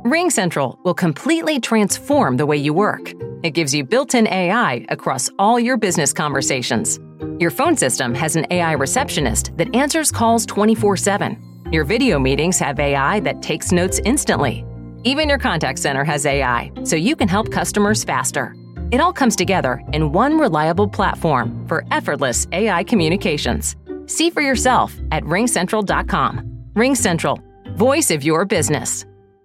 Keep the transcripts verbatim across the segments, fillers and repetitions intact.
RingCentral will completely transform the way you work. It gives you built-in A I across all your business conversations. Your phone system has an A I receptionist that answers calls twenty-four seven. Your video meetings have A I that takes notes instantly. Even your contact center has A I, so you can help customers faster. It all comes together in one reliable platform for effortless A I communications. See for yourself at ring central dot com. RingCentral, voice of your business.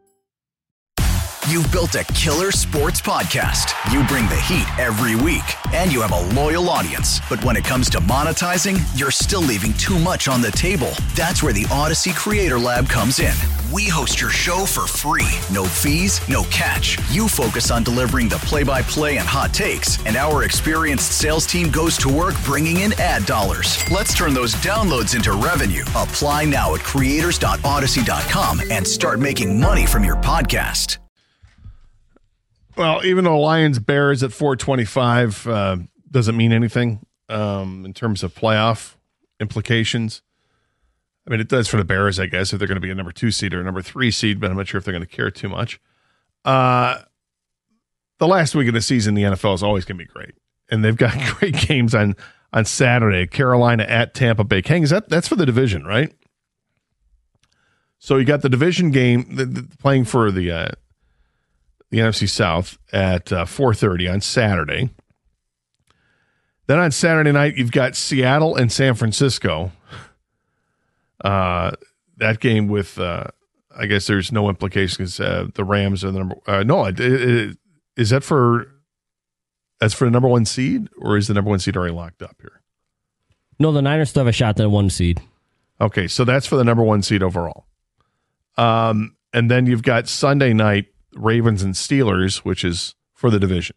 You've built a killer sports podcast. You bring the heat every week, and you have a loyal audience. But when it comes to monetizing, you're still leaving too much on the table. That's where the Odyssey Creator Lab comes in. We host your show for free. No fees, no catch. You focus on delivering the play-by-play and hot takes, and our experienced sales team goes to work bringing in ad dollars. Let's turn those downloads into revenue. Apply now at creators dot odyssey dot com and start making money from your podcast. Well, even though Lions Bears at four twenty-five uh, doesn't mean anything um, in terms of playoff implications. I mean, it does for the Bears, I guess, if they're going to be a number two seed or a number three seed, but I'm not sure if they're going to care too much. Uh, the last week of the season, the N F L is always going to be great, and they've got great games on on Saturday. Carolina at Tampa Bay. King, is that that's for the division, right? So you got the division game the, the, playing for the. Uh, The N F C South at uh, four thirty on Saturday. Then on Saturday night, you've got Seattle and San Francisco. Uh, that game with, uh, I guess there's no implication because uh, the Rams are the number. Uh, no, it, it, it, is that for? That's for the number one seed, or is the number one seed already locked up here? No, the Niners still have a shot at the one seed. Okay, so that's for the number one seed overall. Um, and then you've got Sunday night. Ravens and Steelers, which is for the division.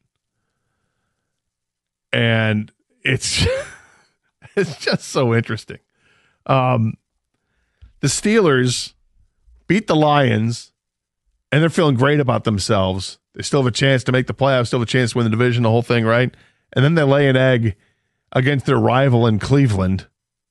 And it's it's just so interesting. Um, the Steelers beat the Lions, and they're feeling great about themselves. They still have a chance to make the playoffs, still have a chance to win the division, the whole thing, right? And then they lay an egg against their rival in Cleveland,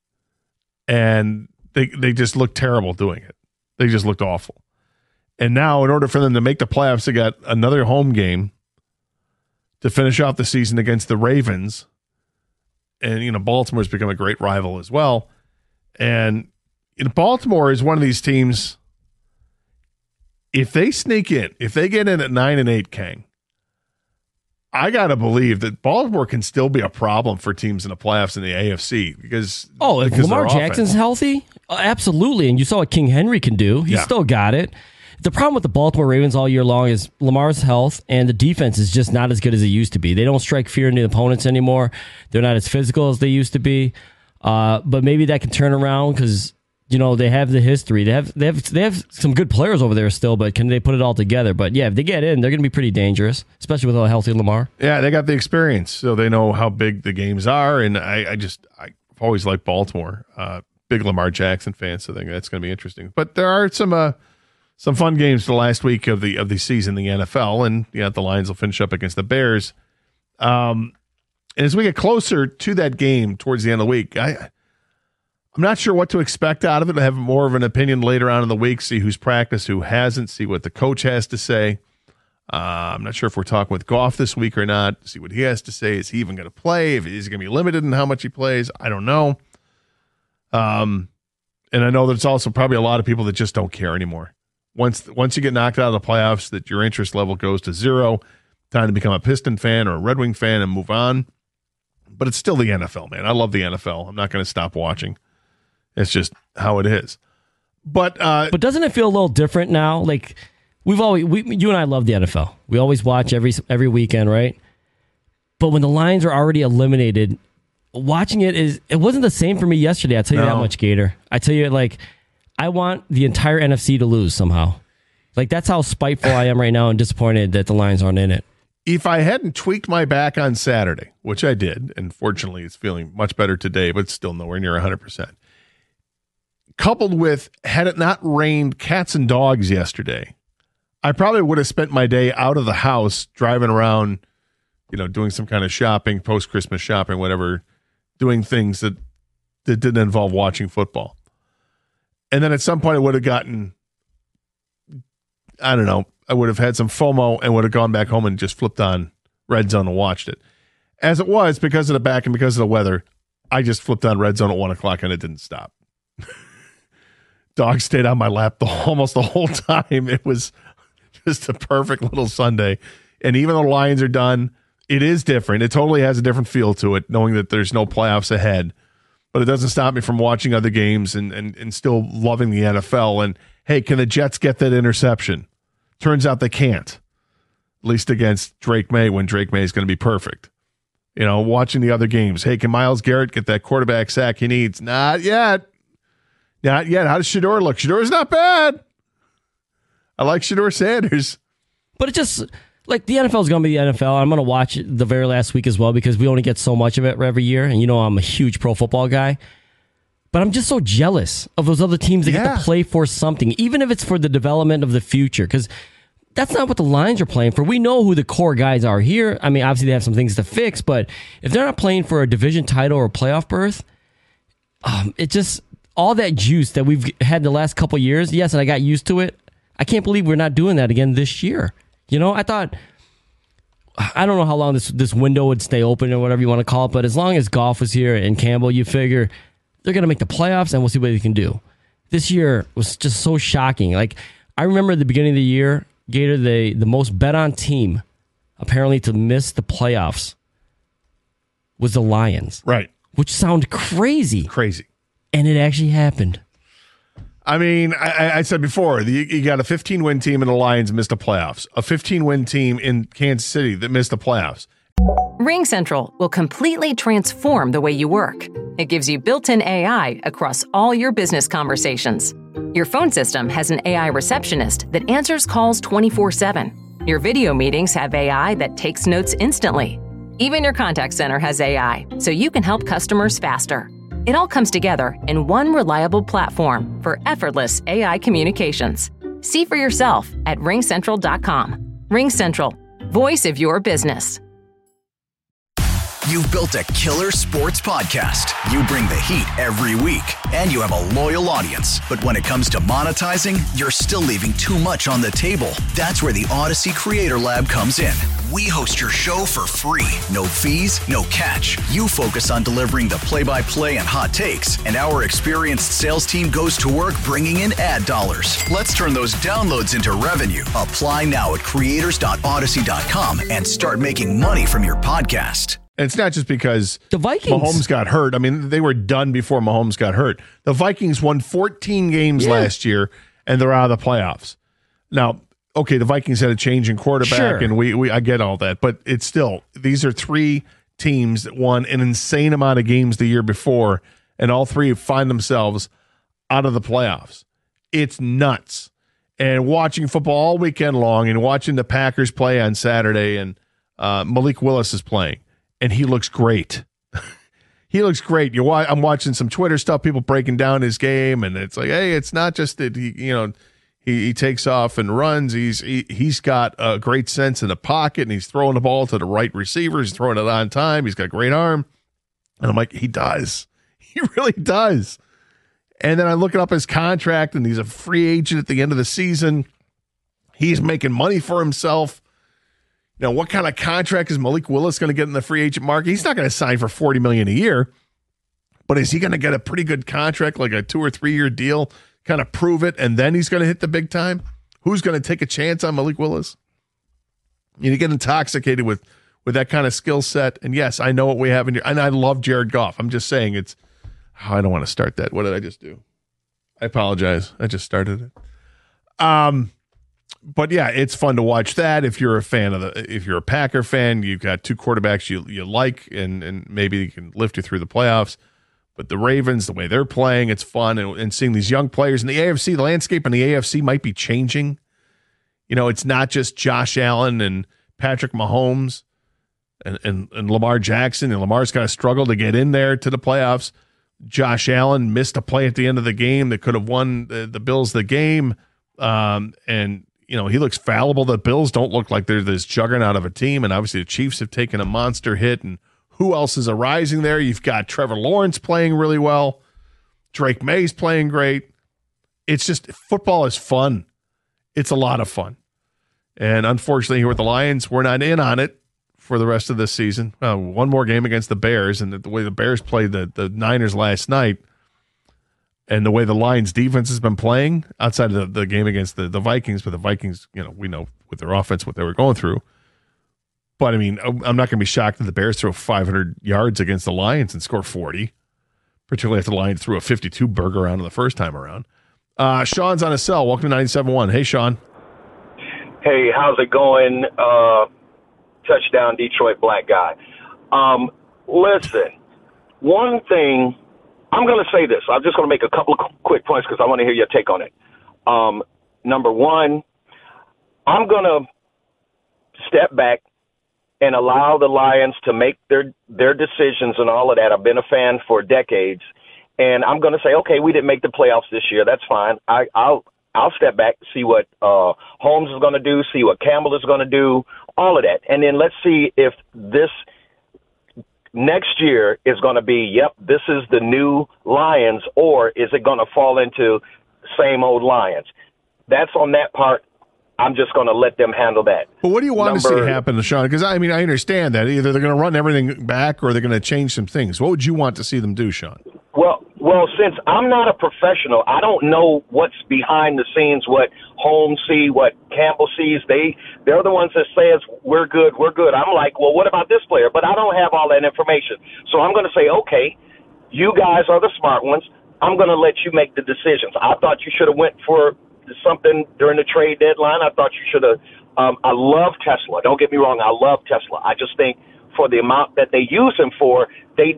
and they they just looked terrible doing it. They just looked awful. And now, in order for them to make the playoffs, they got another home game to finish off the season against the Ravens. And, you know, Baltimore's become a great rival as well. And you know, Baltimore is one of these teams, if they sneak in, if they get in at nine and eight, Kang, I got to believe that Baltimore can still be a problem for teams in the playoffs in the A F C. Because Oh, if because Lamar Jackson's offense. healthy, absolutely. And you saw what King Henry can do. He's yeah. still got it. The problem with the Baltimore Ravens all year long is Lamar's health, and the defense is just not as good as it used to be. They don't strike fear into the opponents anymore. They're not as physical as they used to be. Uh, but maybe that can turn around because, you know, they have the history. They have they have they have some good players over there still, but can they put it all together? But yeah, if they get in, they're going to be pretty dangerous, especially with a healthy Lamar. Yeah, they got the experience, so they know how big the games are. And I, I just I've always liked Baltimore. Uh, big Lamar Jackson fan, so I think that's going to be interesting. But there are some. Uh, Some fun games the last week of the of the season in the N F L, and yeah, the Lions will finish up against the Bears. Um, and as we get closer to that game towards the end of the week, I I'm not sure what to expect out of it. I have more of an opinion later on in the week. See who's practiced, who hasn't. See what the coach has to say. Uh, I'm not sure if we're talking with Goff this week or not. See what he has to say. Is he even going to play? If he's going to be limited in how much he plays, I don't know. Um, and I know there's also probably a lot of people that just don't care anymore. Once once you get knocked out of the playoffs, that your interest level goes to zero. Time to become a Piston fan or a Red Wing fan and move on. But it's still the N F L, man. I love the N F L. I'm not going to stop watching. It's just how it is. But uh, but doesn't it feel a little different now? Like we've always, we, you and I love the N F L. We always watch every every weekend, right? But when the Lions are already eliminated, watching it is it wasn't the same for me yesterday. I tell you no. that much, Gator. I tell you, like. I want the entire N F C to lose somehow. Like, that's how spiteful I am right now and disappointed that the Lions aren't in it. If I hadn't tweaked my back on Saturday, which I did, and fortunately it's feeling much better today, but still nowhere near one hundred percent, coupled with, had it not rained cats and dogs yesterday, I probably would have spent my day out of the house driving around, you know, doing some kind of shopping, post-Christmas shopping, whatever, doing things that, that didn't involve watching football. And then at some point, it would have gotten I don't know, I would have had some FOMO and would have gone back home and just flipped on Red Zone and watched it. As it was, because of the back and because of the weather, I just flipped on Red Zone at one o'clock and it didn't stop. Dog stayed on my lap the, almost the whole time. It was just a perfect little Sunday. And even though the Lions are done, it is different. It totally has a different feel to it, knowing that there's no playoffs ahead. But it doesn't stop me from watching other games and, and, and still loving the N F L. And, hey, can the Jets get that interception? Turns out they can't, at least against Drake May when Drake May is going to be perfect. You know, watching the other games. Hey, can Myles Garrett get that quarterback sack he needs? Not yet. Not yet. How does Shedeur look? Shedor's not bad. I like Shedeur Sanders. But it just, like, the N F L is going to be the N F L. I'm going to watch it the very last week as well because we only get so much of it every year. And you know I'm a huge pro football guy. But I'm just so jealous of those other teams that yeah. get to play for something, even if it's for the development of the future. Because that's not what the Lions are playing for. We know who the core guys are here. I mean, obviously they have some things to fix, but if they're not playing for a division title or a playoff berth, um, it just, all that juice that we've had the last couple of years, yes, and I got used to it. I can't believe we're not doing that again this year. You know, I thought, I don't know how long this, this window would stay open or whatever you want to call it, but as long as Goff was here and Campbell, you figure they're going to make the playoffs and we'll see what they can do. This year was just so shocking. Like, I remember at the beginning of the year, Gator, the, the most bet on team apparently to miss the playoffs was the Lions. Right. Which sound crazy. Crazy. And it actually happened. I mean, I, I said before, the, you got a fifteen-win team and the Lions missed the playoffs. A fifteen-win team in Kansas City that missed the playoffs. RingCentral will completely transform the way you work. It gives you built-in A I across all your business conversations. Your phone system has an A I receptionist that answers calls twenty-four seven. Your video meetings have A I that takes notes instantly. Even your contact center has A I, so you can help customers faster. It all comes together in one reliable platform for effortless A I communications. See for yourself at ring central dot com. RingCentral, voice of your business. You've built a killer sports podcast. You bring the heat every week, and you have a loyal audience. But when it comes to monetizing, you're still leaving too much on the table. That's where the Odyssey Creator Lab comes in. We host your show for free. No fees, no catch. You focus on delivering the play-by-play and hot takes, and our experienced sales team goes to work bringing in ad dollars. Let's turn those downloads into revenue. Apply now at creators dot odyssey dot com and start making money from your podcast. And it's not just because the Vikings. Mahomes got hurt. I mean, they were done before Mahomes got hurt. The Vikings won fourteen games yeah. last year, and they're out of the playoffs. Now, okay, the Vikings had a change in quarterback, sure. and we, we I get all that, but it's still, these are three teams that won an insane amount of games the year before, and all three find themselves out of the playoffs. It's nuts. And watching football all weekend long and watching the Packers play on Saturday, and uh, Malik Willis is playing. And he looks great. He looks great. You, I'm watching some Twitter stuff, people breaking down his game, and it's like, hey, it's not just that he, you know, he, he takes off and runs. He's he, he's got a great sense in the pocket, and he's throwing the ball to the right receiver. He's throwing it on time. He's got a great arm, and I'm like, he does. He really does. And then I look up his contract, and he's a free agent at the end of the season. He's making money for himself. Now, what kind of contract is Malik Willis going to get in the free agent market? He's not going to sign for forty million dollars a year, but is he going to get a pretty good contract, like a two or three year deal, kind of prove it, and then he's going to hit the big time? Who's going to take a chance on Malik Willis? You get intoxicated with with that kind of skill set. And yes, I know what we have in here, and I love Jared Goff. I'm just saying it's. Oh, I don't want to start that. What did I just do? I apologize. I just started it. Um. But yeah, it's fun to watch that. If you're a fan of the, if you're a Packer fan, you've got two quarterbacks you you like, and and maybe you can lift you through the playoffs. But the Ravens, the way they're playing, it's fun, and, and seeing these young players in the A F C. The landscape in the A F C might be changing. You know, it's not just Josh Allen and Patrick Mahomes and and, and Lamar Jackson, and Lamar's kind of struggled to get in there to the playoffs. Josh Allen missed a play at the end of the game that could have won the, the Bills the game, um, and. You know, he looks fallible. The Bills don't look like they're this juggernaut of a team, and obviously the Chiefs have taken a monster hit, and who else is arising there? You've got Trevor Lawrence playing really well. Drake May's playing great. It's just, football is fun. it's a lot of fun. And unfortunately, here with the Lions, we're not in on it for the rest of this season. Uh, one more game against the Bears, and the, the way the Bears played the, the Niners last night, and the way the Lions defense has been playing outside of the, the game against the, the Vikings, but the Vikings, you know, we know with their offense what they were going through. But, I mean, I'm not going to be shocked that the Bears throw five hundred yards against the Lions and score forty, particularly if the Lions threw a fifty-two burger around the first time around. Uh, Sean's on a cell. Welcome to ninety-seven point one. Hey, Sean. Hey, how's it going? Uh, touchdown, Detroit black guy. Um, listen, one thing, I'm going to say this. I'm just going to make a couple of quick points because I want to hear your take on it. Um, number one, I'm going to step back and allow the Lions to make their their decisions and all of that. I've been a fan for decades, and I'm going to say, okay, we didn't make the playoffs this year. That's fine. I, I'll I'll step back, see what uh, Holmes is going to do, see what Campbell is going to do, all of that, and then let's see if this next year is going to be, yep, this is the new Lions, or is it going to fall into same old Lions? That's on that part. I'm just going to let them handle that. But what do you want Number, to see happen, Sean? Because, I mean, I understand that. Either they're going to run everything back or they're going to change some things. What would you want to see them do, Sean? Well, well, since I'm not a professional, I don't know what's behind the scenes, what Holmes sees, what Campbell sees. They, they're the ones that says, we're good, we're good. I'm like, well, what about this player? But I don't have all that information. So I'm going to say, okay, you guys are the smart ones. I'm going to let you make the decisions. I thought you should have went for something during the trade deadline. I thought you should have. Um, I love Tesla. Don't get me wrong. I love Tesla. I just think for the amount that they use him for, they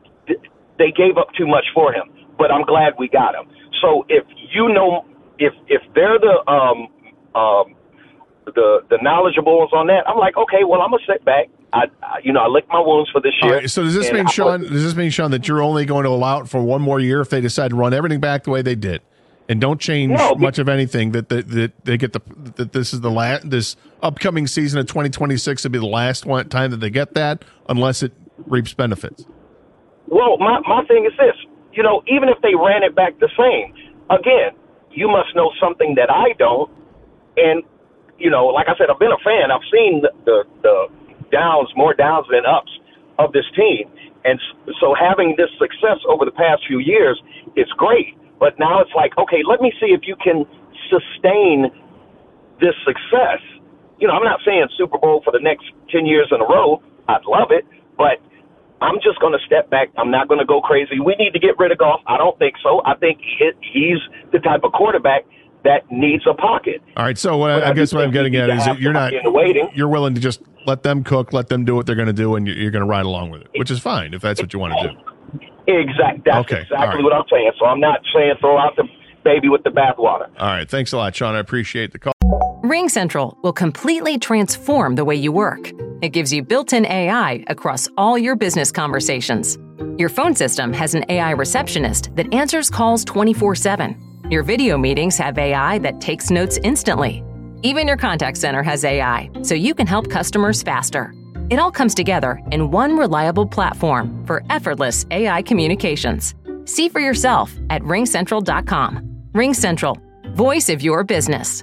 they gave up too much for him. But I'm glad we got him. So if you know, if if they're the um um the the knowledgeable ones on that, I'm like, okay, well, I'm gonna sit back. I, I you know I licked my wounds for this year. Right, so does this mean, I, Sean? Does this mean, Sean, that you're only going to allow it for one more year if they decide to run everything back the way they did? And don't change no, much of anything. That, that that they get the that this is the last this upcoming season of twenty twenty-six will be the last one time that they get that, unless it reaps benefits. Well, my my thing is this. You know, even if they ran it back the same, again, you must know something that I don't. And you know, like I said, I've been a fan. I've seen the the, the downs, more downs than ups of this team, and so having this success over the past few years is great. But now it's like, okay, let me see if you can sustain this success. You know, I'm not saying Super Bowl for the next ten years in a row. I'd love it, but I'm just going to step back. I'm not going to go crazy. We need to get rid of Goff. I don't think so. I think he, he's the type of quarterback that needs a pocket. All right, so what I, I guess what I'm getting at is that you're not you're willing to just let them cook, let them do what they're going to do, and you're, you're going to ride along with it, which is fine if that's what you want to do. Exactly. That's okay. exactly right. what I'm saying. So I'm not saying throw out the baby with the bathwater. All right. Thanks a lot, Sean. I appreciate the call. RingCentral will completely transform the way you work. It gives you built-in A I across all your business conversations. Your phone system has an A I receptionist that answers calls twenty-four seven. Your video meetings have A I that takes notes instantly. Even your contact center has A I, so you can help customers faster. It all comes together in one reliable platform for effortless A I communications. See for yourself at ring central dot com. RingCentral, voice of your business.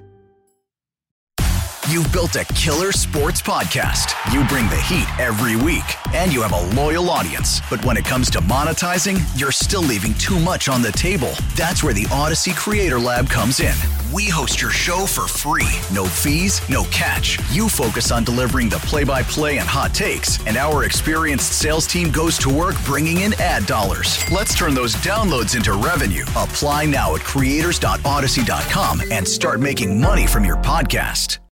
You've built a killer sports podcast. You bring the heat every week, and you have a loyal audience. But when it comes to monetizing, you're still leaving too much on the table. That's where the Odyssey Creator Lab comes in. We host your show for free. No fees, no catch. You focus on delivering the play-by-play and hot takes, and our experienced sales team goes to work bringing in ad dollars. Let's turn those downloads into revenue. Apply now at creators dot odyssey dot com and start making money from your podcast.